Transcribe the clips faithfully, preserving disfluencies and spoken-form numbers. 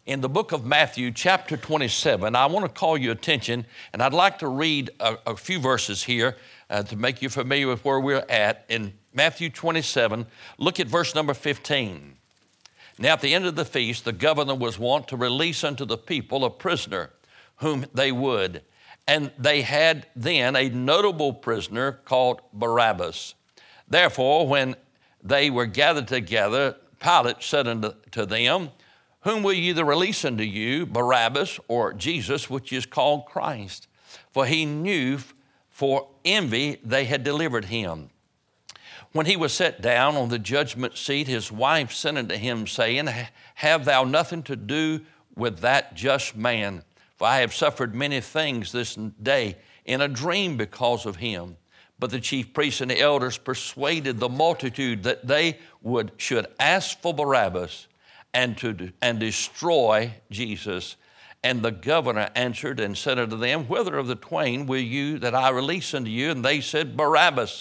in the book of Matthew, chapter twenty-seven. I want to call your attention, and I'd like to read a, a few verses here uh, to make you familiar with where we're at. In Matthew twenty-seven, look at verse number fifteen. Now at the end of the feast, the governor was wont to release unto the people a prisoner whom they would. And they had then a notable prisoner called Barabbas. Therefore, when they were gathered together, Pilate said unto to them, Whom will ye either release unto you, Barabbas or Jesus, which is called Christ? For he knew for envy they had delivered him. When he was set down on the judgment seat, his wife sent unto him, saying, Have thou nothing to do with that just man? For I have suffered many things this day in a dream because of him. But the chief priests and the elders persuaded the multitude that they would should ask for Barabbas and to and destroy Jesus. And the governor answered and said unto them, Whither of the twain will you that I release unto you? And they said, Barabbas.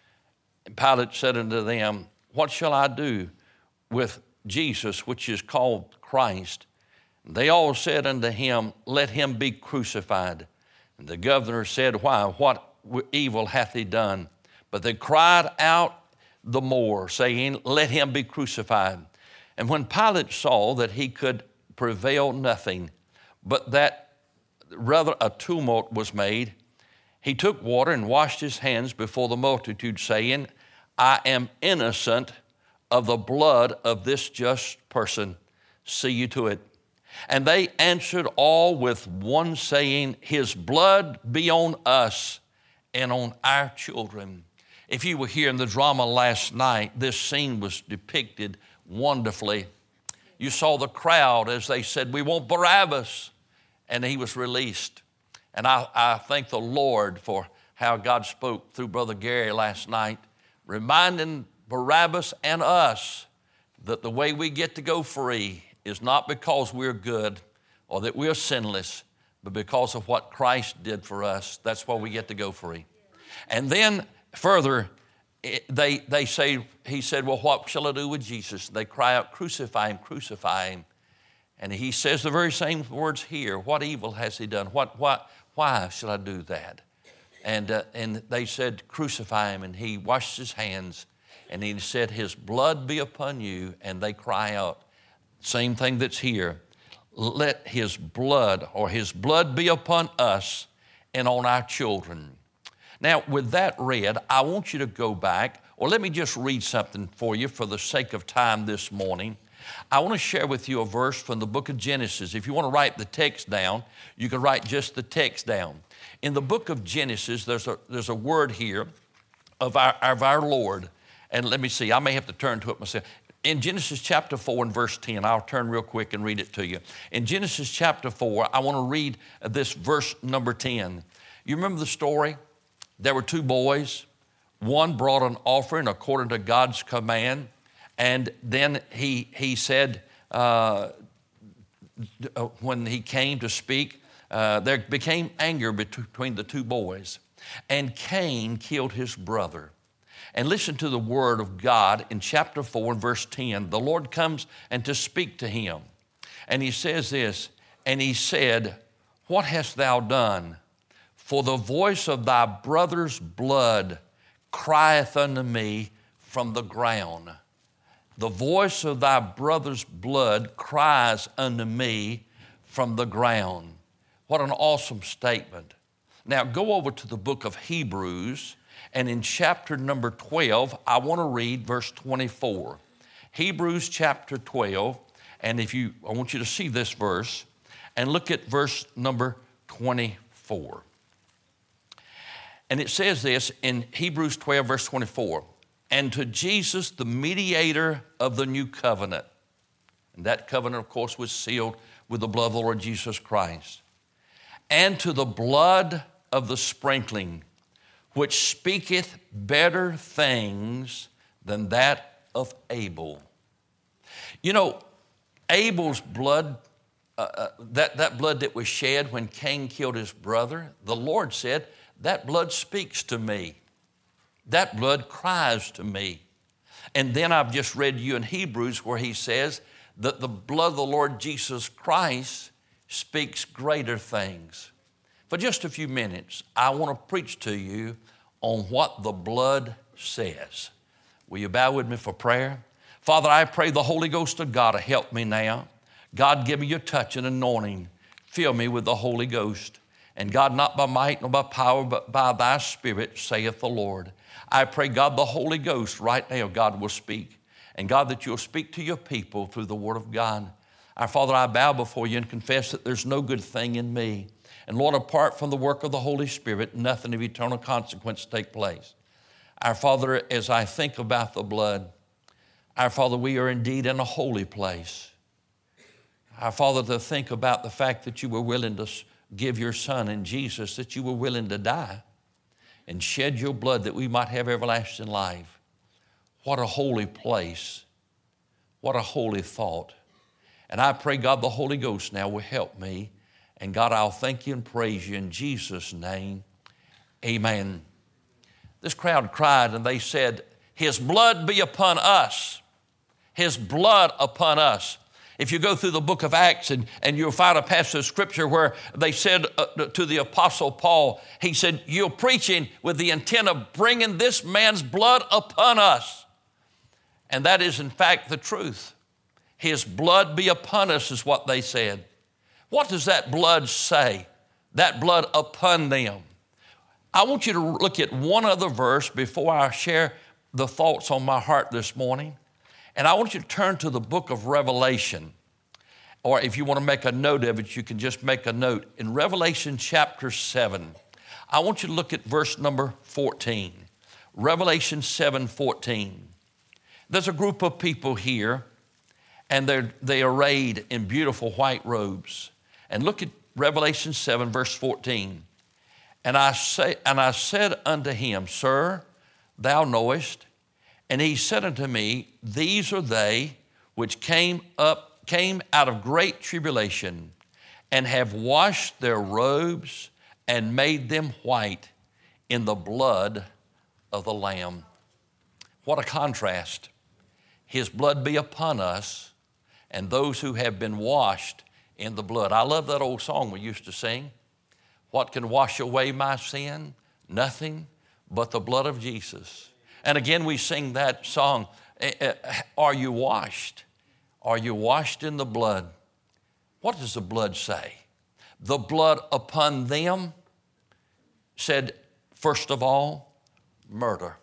And Pilate said unto them, What shall I do with Jesus, which is called Christ? And they all said unto him, Let him be crucified. And the governor said, Why? What evil hath he done? But they cried out the more, saying, Let him be crucified. And when Pilate saw that he could prevail nothing, but that rather a tumult was made, he took water and washed his hands before the multitude, saying, I am innocent of the blood of this just person. See you to it. And they answered all with one saying, His blood be on us and on our children. If you were here in the drama last night, this scene was depicted wonderfully. You saw the crowd as they said, We want Barabbas. And he was released. And I, I thank the Lord for how God spoke through Brother Gary last night, reminding Barabbas and us that the way we get to go free is not because we're good or that we're sinless, but because of what Christ did for us. That's why we get to go free. And then further, they, they say, he said, Well, what shall I do with Jesus? They cry out, Crucify him, crucify him. And he says the very same words here. What evil has he done? What, what, why should I do that? And, uh, and they said, Crucify him. And he washed his hands. And he said, His blood be upon you. And they cry out, same thing that's here. Let his blood or his blood be upon us and on our children. Now, with that read, I want you to go back, or let me just read something for you for the sake of time this morning. I want to share with you a verse from the book of Genesis. If you want to write the text down, you can write just the text down. In the book of Genesis, there's a, there's a word here of our, of our Lord. And let me see, I may have to turn to it myself. In Genesis chapter four and verse ten, I'll turn real quick and read it to you. In Genesis chapter four, I want to read this verse number ten. You remember the story? There were two boys. One brought an offering according to God's command. And then he, he said, uh, when he came to speak, uh, there became anger between the two boys. And Cain killed his brother. And listen to the word of God in chapter four and verse ten. The Lord comes and to speak to him. And he says this, and he said, What hast thou done? For the voice of thy brother's blood crieth unto me from the ground. The voice of thy brother's blood cries unto me from the ground. What an awesome statement. Now go over to the book of Hebrews, and in chapter number twelve, I want to read verse twenty-four. Hebrews chapter twelve, and if you, I want you to see this verse, and look at verse number twenty-four. And it says this in Hebrews twelve, verse twenty-four, and to Jesus, the mediator of the new covenant. And that covenant, of course, was sealed with the blood of the Lord Jesus Christ. And to the blood of the sprinkling, which speaketh better things than that of Abel. You know, Abel's blood, uh, uh, that, that blood that was shed when Cain killed his brother, the Lord said, that blood speaks to me. That blood cries to me. And then I've just read you in Hebrews where he says that the blood of the Lord Jesus Christ speaks greater things. For just a few minutes, I want to preach to you on what the blood says. Will you bow with me for prayer? Father, I pray the Holy Ghost of God to help me now. God, give me your touch and anointing. Fill me with the Holy Ghost. And God, not by might nor by power, but by thy Spirit, saith the Lord. I pray, God, the Holy Ghost right now, God, will speak. And God, that you'll speak to your people through the word of God. Our Father, I bow before you and confess that there's no good thing in me. And Lord, apart from the work of the Holy Spirit, nothing of eternal consequence take place. Our Father, as I think about the blood, our Father, we are indeed in a holy place. Our Father, to think about the fact that you were willing to give your Son in Jesus, that you were willing to die and shed your blood that we might have everlasting life. What a holy place. What a holy thought. And I pray, God, the Holy Ghost now will help me. And God, I'll thank you and praise you in Jesus' name. Amen. This crowd cried and they said, his blood be upon us. His blood upon us. If you go through the book of Acts and, and you'll find a passage of scripture where they said uh, to the apostle Paul, he said, you're preaching with the intent of bringing this man's blood upon us. And that is in fact the truth. His blood be upon us is what they said. What does that blood say? That blood upon them. I want you to look at one other verse before I share the thoughts on my heart this morning. And I want you to turn to the book of Revelation. Or if you want to make a note of it, you can just make a note. In Revelation chapter seven, I want you to look at verse number fourteen. Revelation seven fourteen. There's a group of people here, and they're they arrayed in beautiful white robes. And look at Revelation seven, verse fourteen. And I say, and I said unto him, Sir, thou knowest. And he said unto me, these are they which came up, came out of great tribulation, and have washed their robes and made them white in the blood of the Lamb. What a contrast. His blood be upon us and those who have been washed in the blood. I love that old song we used to sing. What can wash away my sin? Nothing but the blood of Jesus. And again, we sing that song, are you washed? Are you washed in the blood? What does the blood say? The blood upon them said, first of all, murder.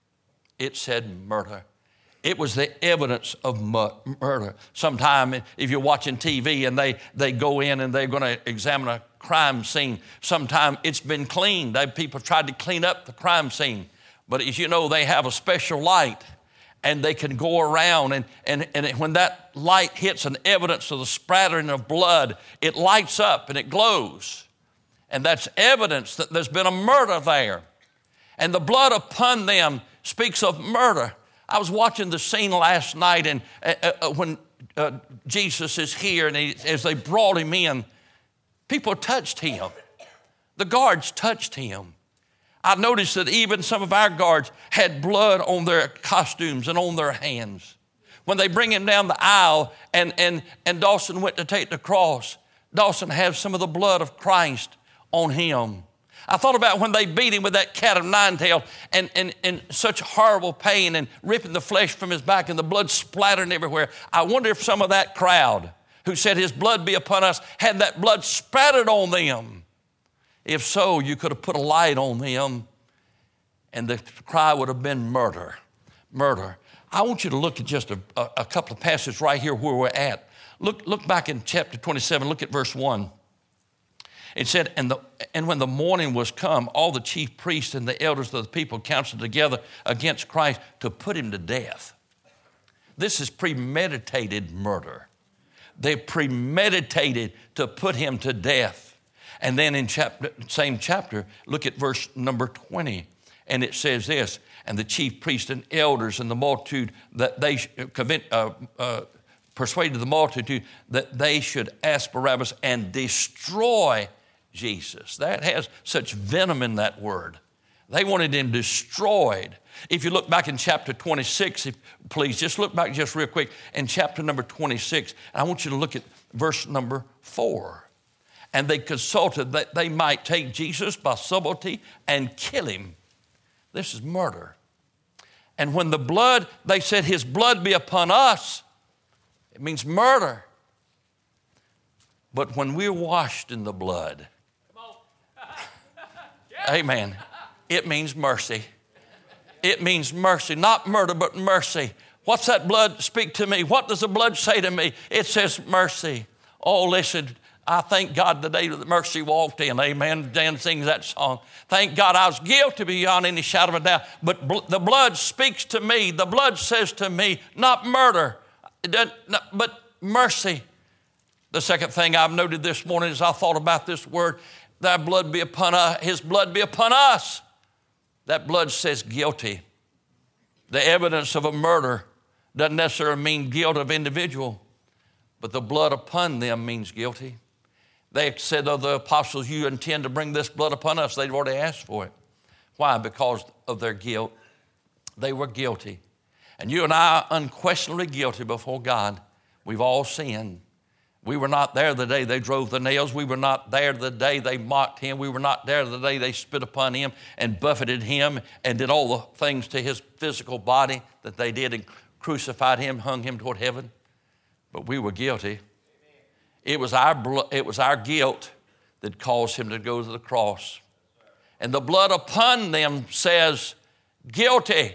It said murder. It was the evidence of murder. Sometime if you're watching T V and they, they go in and they're going to examine a crime scene, sometime it's been cleaned. They, people tried to clean up the crime scene. But as you know, they have a special light and they can go around and, and, and when that light hits an evidence of the spattering of blood, it lights up and it glows. And that's evidence that there's been a murder there. And the blood upon them speaks of murder. I was watching the scene last night and uh, uh, when uh, Jesus is here and he, as they brought him in, people touched him. The guards touched him. I noticed that even some of our guards had blood on their costumes and on their hands. When they bring him down the aisle and, and, and Dawson went to take the cross, Dawson has some of the blood of Christ on him. I thought about when they beat him with that cat of nine tails and, and, and such horrible pain and ripping the flesh from his back and the blood splattering everywhere. I wonder if some of that crowd who said his blood be upon us had that blood spattered on them. If so, you could have put a light on them and the cry would have been murder, murder. I want you to look at just a, a, a couple of passages right here where we're at. Look, look back in chapter twenty-seven, look at verse one. It said, and, the, and when the morning was come, all the chief priests and the elders of the people counseled together against Christ to put him to death. This is premeditated murder. They premeditated to put him to death. And then in chapter, same chapter, look at verse number twenty. And it says this, and the chief priests and elders and the multitude, that they uh, uh, persuaded the multitude that they should ask Barabbas and destroy Jesus. That has such venom in that word. They wanted him destroyed. If you look back in chapter twenty-six, if, please, just look back just real quick in chapter number twenty-six. And I want you to look at verse number four. And they consulted that they might take Jesus by subtlety and kill him. This is murder. And when the blood, they said, his blood be upon us. It means murder. But when we're washed in the blood, amen, it means mercy. It means mercy, not murder, but mercy. What's that blood speak to me? What does the blood say to me? It says mercy. Oh, listen, I thank God the day that mercy walked in. Amen. Dan sings that song. Thank God I was guilty beyond any shadow of a doubt. But bl- the blood speaks to me. The blood says to me, not murder, it doesn't, not, but mercy. The second thing I've noted this morning as I thought about this word, thy blood be upon us, his blood be upon us. That blood says guilty. The evidence of a murder doesn't necessarily mean guilt of individual, but the blood upon them means guilty. They said of the apostles, you intend to bring this blood upon us. They'd already asked for it. Why? Because of their guilt. They were guilty. And you and I are unquestionably guilty before God. We've all sinned. We were not there the day they drove the nails. We were not there the day they mocked him. We were not there the day they spit upon him and buffeted him and did all the things to his physical body that they did and crucified him, hung him toward heaven. But we were guilty. It was our blood, it was our guilt that caused him to go to the cross. And the blood upon them says guilty,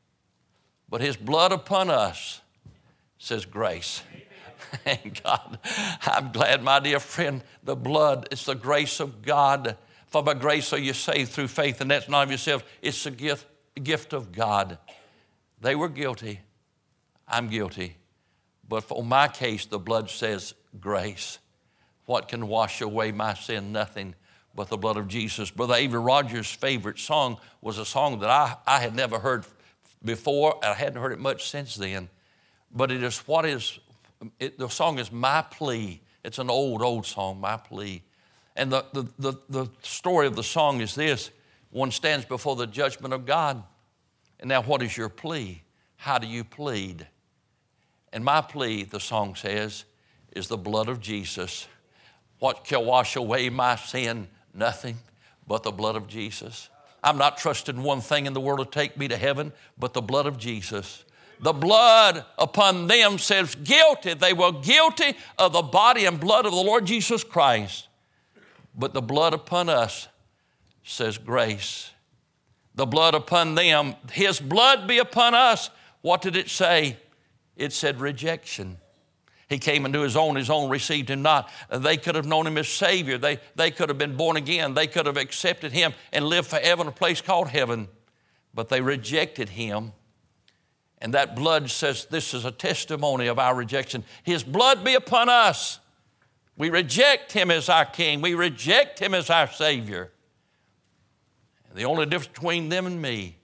but his blood upon us says grace. And God, I'm glad, my dear friend, the blood, it's the grace of God. For by grace are you saved through faith, and that's not of yourself. It's a gift, a gift of God. They were guilty. I'm guilty. But for my case, the blood says grace. What can wash away my sin? Nothing but the blood of Jesus. Brother Avery Rogers' favorite song was a song that I, I had never heard before. I hadn't heard it much since then. But it is what is, it, the song is My Plea. It's an old, old song, My Plea. And the, the, the, the story of the song is this. One stands before the judgment of God. And now what is your plea? How do you plead? And my plea, the song says, is the blood of Jesus. What can wash away my sin? Nothing but the blood of Jesus. I'm not trusting one thing in the world to take me to heaven, but the blood of Jesus. The blood upon them says guilty. They were guilty of the body and blood of the Lord Jesus Christ. But the blood upon us says grace. The blood upon them, his blood be upon us. What did it say? It said rejection. He came into his own, his own received him not. They could have known him as Savior. They, they could have been born again. They could have accepted him and lived forever in a place called heaven. But they rejected him. And that blood says this is a testimony of our rejection. His blood be upon us. We reject him as our King. We reject him as our Savior. And the only difference between them and me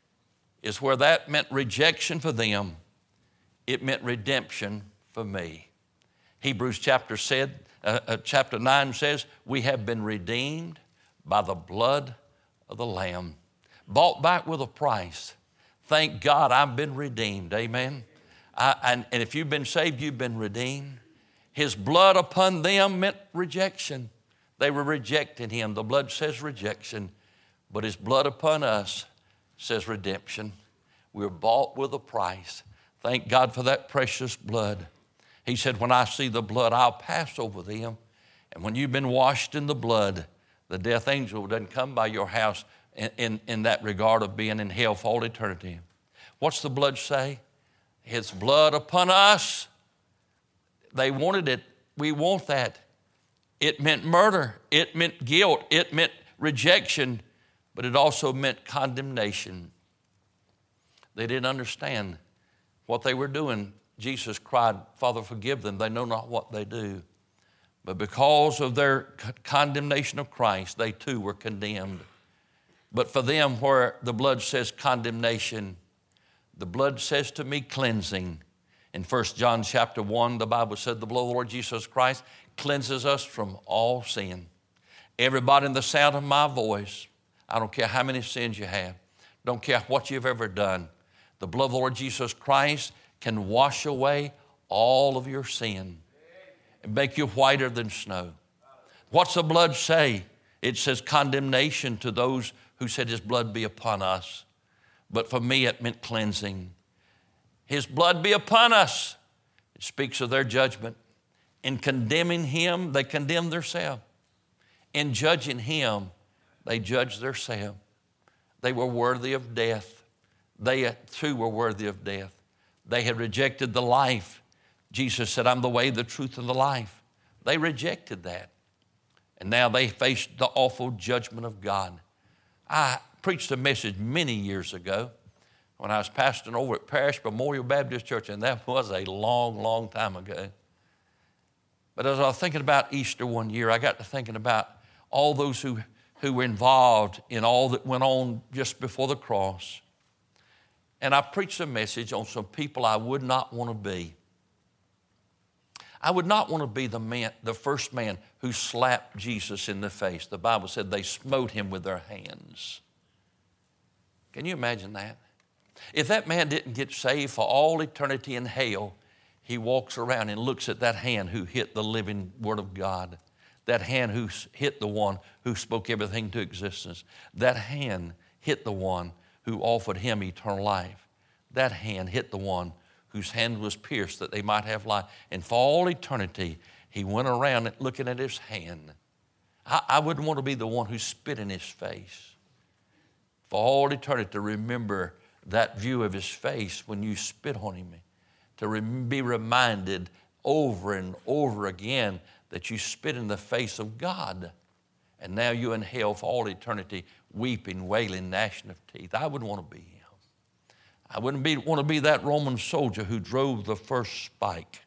is where that meant rejection for them, it meant redemption for me. Hebrews chapter said, uh, uh, chapter nine says, we have been redeemed by the blood of the Lamb, bought back with a price. Thank God I've been redeemed, amen? I, and, and if you've been saved, you've been redeemed. His blood upon them meant rejection. They were rejecting him. The blood says rejection, but his blood upon us says redemption. We're bought with a price. Thank God for that precious blood. He said, when I see the blood, I'll pass over them. And when you've been washed in the blood, the death angel doesn't come by your house in, in, in that regard of being in hell for all eternity. What's the blood say? His blood upon us. They wanted it. We want that. It meant murder. It meant guilt. It meant rejection. But it also meant condemnation. They didn't understand what they were doing. Jesus cried, Father, forgive them. They know not what they do. But because of their condemnation of Christ, they too were condemned. But for them, where the blood says condemnation, the blood says to me cleansing. In First John chapter one, the Bible said the blood of the Lord Jesus Christ cleanses us from all sin. Everybody in the sound of my voice, I don't care how many sins you have. Don't care what you've ever done. The blood of the Lord Jesus Christ can wash away all of your sin and make you whiter than snow. What's the blood say? It says condemnation to those who said his blood be upon us. But for me, it meant cleansing. His blood be upon us. It speaks of their judgment. In condemning him, they condemn themselves. In judging him, they judge themselves. They were worthy of death. They too were worthy of death. They had rejected the life. Jesus said, I'm the way, the truth, and the life. They rejected that. And now they faced the awful judgment of God. I preached a message many years ago when I was pastoring over at Parish Memorial Baptist Church, and that was a long, long time ago. But as I was thinking about Easter one year, I got to thinking about all those who, who were involved in all that went on just before the cross. And I preached a message on some people I would not want to be. I would not want to be the man, the first man who slapped Jesus in the face. The Bible said they smote him with their hands. Can you imagine that? If that man didn't get saved for all eternity in hell, he walks around and looks at that hand who hit the living Word of God, that hand who hit the one who spoke everything to existence, that hand hit the one who offered him eternal life, that hand hit the one whose hand was pierced that they might have life. And for all eternity, he went around looking at his hand. I, I wouldn't want to be the one who spit in his face. For all eternity to remember that view of his face when you spit on him, to re- be reminded over and over again that you spit in the face of God. And now you're in hell for all eternity, weeping, wailing, gnashing of teeth. I wouldn't want to be him. I wouldn't be, want to be that Roman soldier who drove the first spike.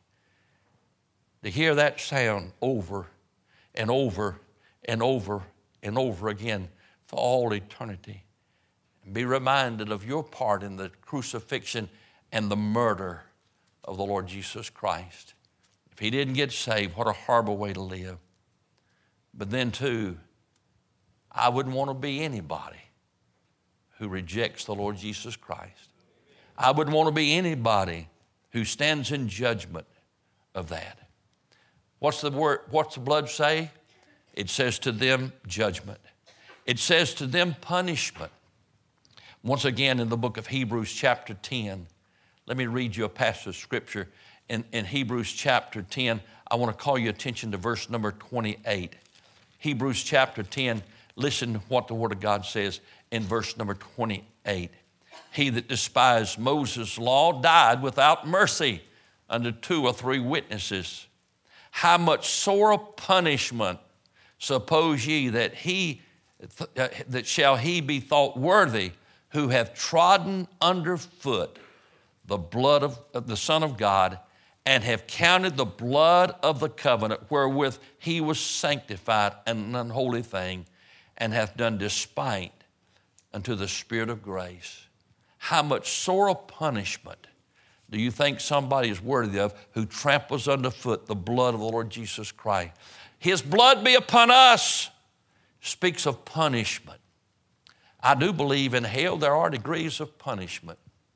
To hear that sound over and over and over and over again for all eternity. And be reminded of your part in the crucifixion and the murder of the Lord Jesus Christ. If he didn't get saved, what a horrible way to live. But then too, I wouldn't want to be anybody who rejects the Lord Jesus Christ. I wouldn't want to be anybody who stands in judgment of that. What's the word? What's the blood say? It says to them judgment. It says to them punishment. Once again in the book of Hebrews chapter ten, let me read you a passage of scripture. In, in Hebrews chapter ten, I want to call your attention to verse number twenty-eight. Hebrews chapter ten, listen to what the Word of God says in verse number twenty-eight. He that despised Moses' law died without mercy under two or three witnesses. How much sorer punishment suppose ye that he uh, that shall he be thought worthy who hath trodden under foot the blood of, of the Son of God, and have counted the blood of the covenant wherewith he was sanctified an unholy thing, and hath done despite unto the Spirit of grace. How much sorer punishment do you think somebody is worthy of who tramples underfoot the blood of the Lord Jesus Christ? His blood be upon us speaks of punishment. I do believe in hell there are degrees of punishment.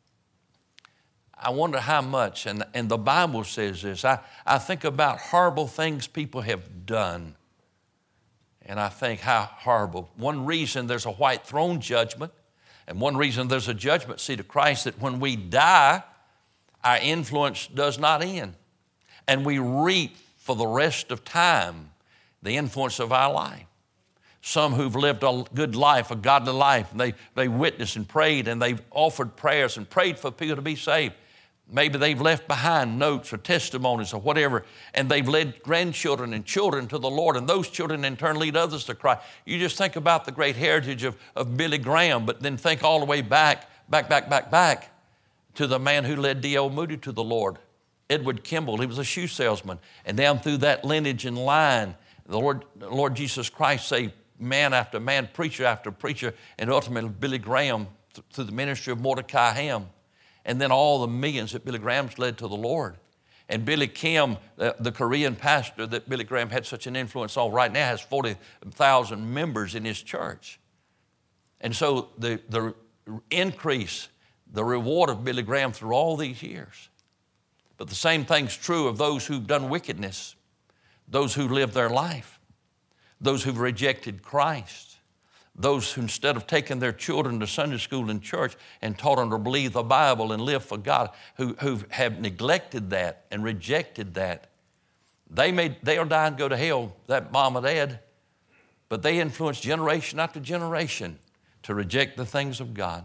I wonder how much, and, and the Bible says this. I, I think about horrible things people have done, and I think how horrible. One reason there's a white throne judgment, and one reason there's a judgment seat of Christ, that when we die, our influence does not end. And we reap for the rest of time the influence of our life. Some who've lived a good life, a godly life, and they, they witnessed and prayed, and they've offered prayers and prayed for people to be saved. Maybe they've left behind notes or testimonies or whatever, and they've led grandchildren and children to the Lord, and those children in turn lead others to Christ. You just think about the great heritage of, of Billy Graham, but then think all the way back, back, back, back, back to the man who led D L Moody to the Lord, Edward Kimball. He was a shoe salesman. And down through that lineage and line, the Lord, the Lord Jesus Christ saved man after man, preacher after preacher, and ultimately Billy Graham th- through the ministry of Mordecai Ham. And then all the millions that Billy Graham's led to the Lord. And Billy Kim, the, the Korean pastor that Billy Graham had such an influence on, right now has forty thousand members in his church. And so the, the increase, the reward of Billy Graham through all these years. But the same thing's true of those who've done wickedness, those who live their life, those who've rejected Christ, those who instead of taking their children to Sunday school and church and taught them to believe the Bible and live for God, who, who have neglected that and rejected that, they may, they'll die and go to hell, that mom or dad, but they influence generation after generation to reject the things of God.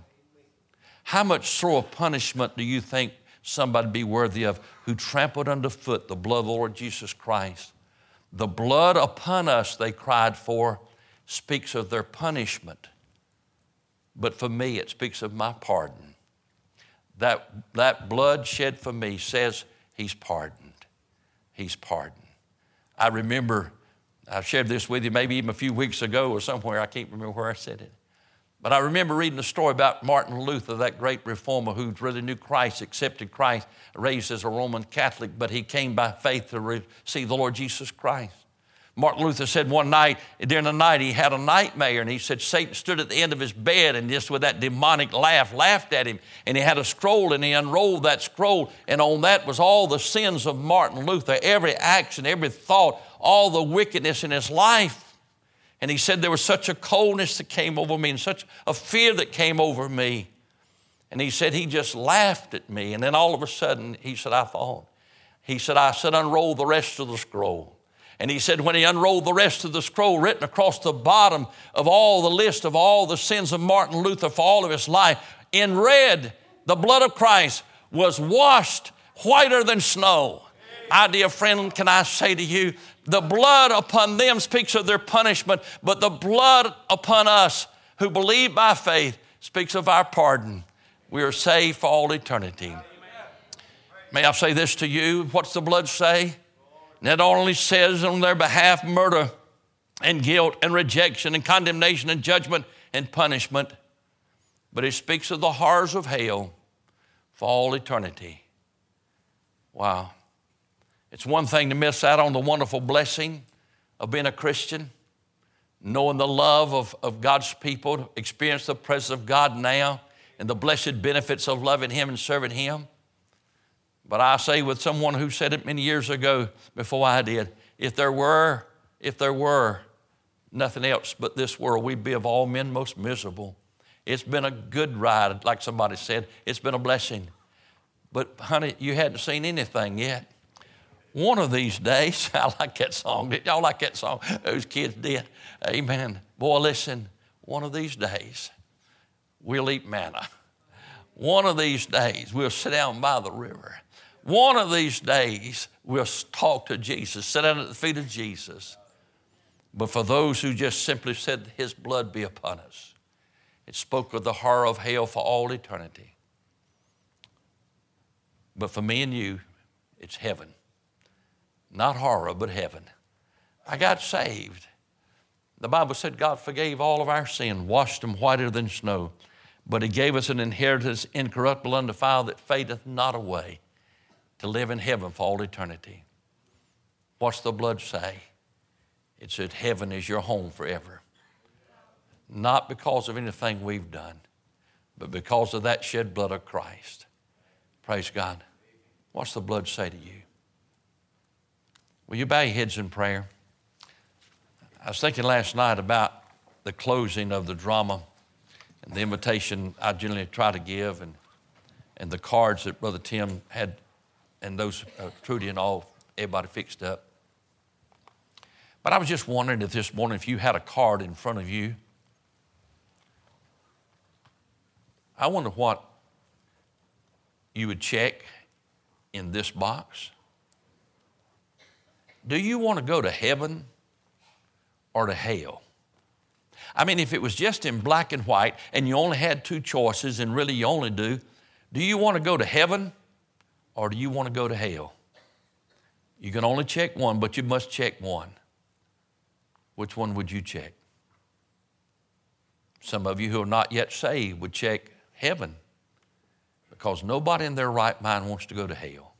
How much sore punishment do you think somebody be worthy of who trampled underfoot the blood of the Lord Jesus Christ? The blood upon us, they cried for, speaks of their punishment. But for me, it speaks of my pardon. That, that blood shed for me says he's pardoned. He's pardoned. I remember, I shared this with you maybe even a few weeks ago or somewhere. I can't remember where I said it. But I remember reading a story about Martin Luther, that great reformer who really knew Christ, accepted Christ, raised as a Roman Catholic, but he came by faith to receive the Lord Jesus Christ. Martin Luther said one night, during the night, he had a nightmare, and he said Satan stood at the end of his bed and just with that demonic laugh, laughed at him. And he had a scroll, and he unrolled that scroll, and on that was all the sins of Martin Luther, every action, every thought, all the wickedness in his life. And he said there was such a coldness that came over me and such a fear that came over me. And he said he just laughed at me. And then all of a sudden, he said, I thought. He said, I said, unroll the rest of the scroll. And he said when he unrolled the rest of the scroll, written across the bottom of all the list of all the sins of Martin Luther for all of his life, in red, the blood of Christ was washed whiter than snow. I, dear friend, can I say to you, the blood upon them speaks of their punishment, but the blood upon us who believe by faith speaks of our pardon. We are saved for all eternity. May I say this to you? What's the blood say? It not only says on their behalf murder and guilt and rejection and condemnation and judgment and punishment, but it speaks of the horrors of hell for all eternity. Wow. It's one thing to miss out on the wonderful blessing of being a Christian, knowing the love of, of God's people, experience the presence of God now, and the blessed benefits of loving Him and serving Him. But I say with someone who said it many years ago before I did, if there were, if there were nothing else but this world, we'd be of all men most miserable. It's been a good ride, like somebody said. It's been a blessing. But honey, you hadn't seen anything yet. One of these days, I like that song. Did y'all like that song? Those kids did. Amen. Boy, listen, one of these days, we'll eat manna. One of these days, we'll sit down by the river. One of these days, we'll talk to Jesus, sit down at the feet of Jesus. But for those who just simply said, His blood be upon us, it spoke of the horror of hell for all eternity. But for me and you, it's heaven. Not horror, but heaven. I got saved. The Bible said God forgave all of our sin, washed them whiter than snow. But He gave us an inheritance incorruptible, undefiled, that fadeth not away, to live in heaven for all eternity. What's the blood say? It said heaven is your home forever. Not because of anything we've done, but because of that shed blood of Christ. Praise God. What's the blood say to you? Will you bow your heads in prayer? I was thinking last night about the closing of the drama and the invitation I generally try to give, and, and the cards that Brother Tim had, and those, uh, Trudy and all, everybody fixed up. But I was just wondering if this morning, if you had a card in front of you, I wonder what you would check in this box. Do you want to go to heaven or to hell? I mean, if it was just in black and white and you only had two choices, and really you only do, do you want to go to heaven or do you want to go to hell? You can only check one, but you must check one. Which one would you check? Some of you who are not yet saved would check heaven, because nobody in their right mind wants to go to hell.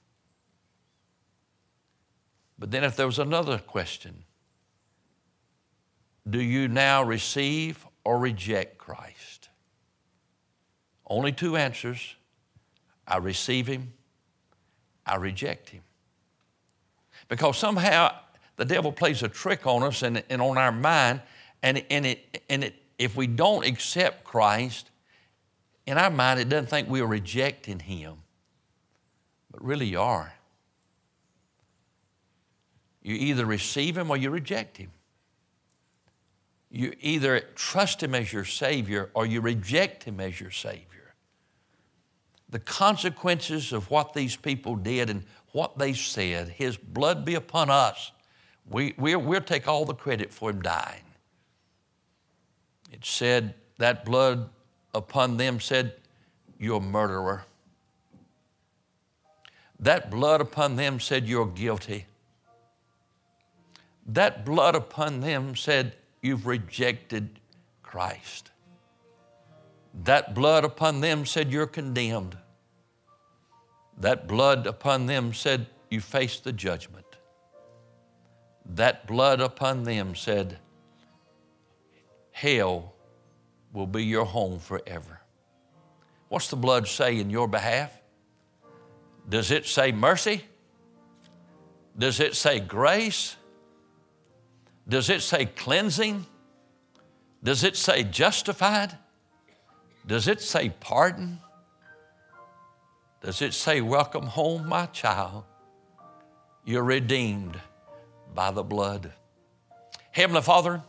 But then if there was another question, do you now receive or reject Christ? Only two answers. I receive him, I reject him. Because somehow the devil plays a trick on us and, and on our mind, and, and, it, and it, if we don't accept Christ, in our mind it doesn't think we're rejecting him, but really you are. You either receive him or you reject him. You either trust him as your Savior or you reject him as your Savior. The consequences of what these people did and what they said, his blood be upon us. We, we'll, we'll take all the credit for him dying. It said that blood upon them said, you're a murderer. That blood upon them said, you're guilty. That blood upon them said, you've rejected Christ. That blood upon them said, you're condemned. That blood upon them said, you face the judgment. That blood upon them said, hell will be your home forever. What's the blood say in your behalf? Does it say mercy? Does it say grace? Does it say cleansing? Does it say justified? Does it say pardon? Does it say, welcome home, my child? You're redeemed by the blood. Heavenly Father,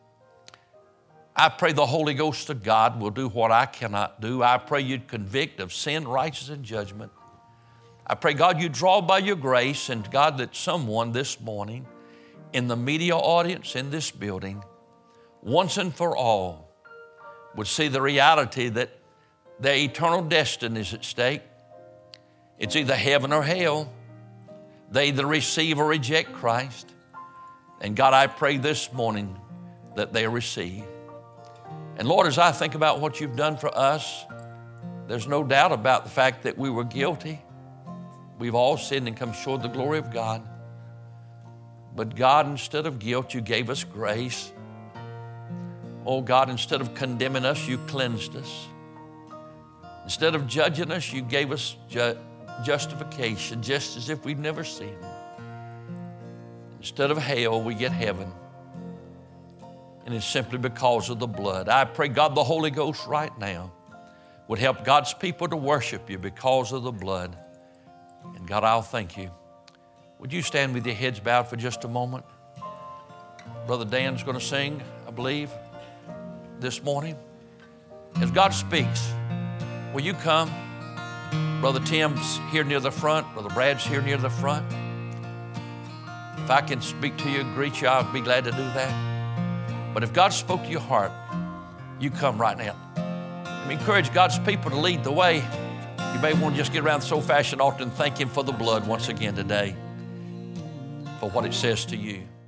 I pray the Holy Ghost of God will do what I cannot do. I pray you'd convict of sin, righteousness, and judgment. I pray, God, you draw by your grace, and God, that someone this morning in the media audience in this building, once and for all, would see the reality that their eternal destiny is at stake. It's either heaven or hell. They either receive or reject Christ. And God, I pray this morning that they receive. And Lord, as I think about what you've done for us, there's no doubt about the fact that we were guilty. We've all sinned and come short of the glory of God. But God, instead of guilt, you gave us grace. Oh God, instead of condemning us, you cleansed us. Instead of judging us, you gave us ju- justification, just as if we'd never seen it. Instead of hell, we get heaven. And it's simply because of the blood. I pray, God, the Holy Ghost right now would help God's people to worship you because of the blood. And God, I'll thank you. Would you stand with your heads bowed for just a moment? Brother Dan's going to sing, I believe, this morning. As God speaks, will you come? Brother Tim's here near the front. Brother Brad's here near the front. If I can speak to you and greet you, I'll be glad to do that. But if God spoke to your heart, you come right now. I encourage God's people to lead the way. You may want to just get around the soul fashion altar and thank him for the blood once again today, for what it says to you.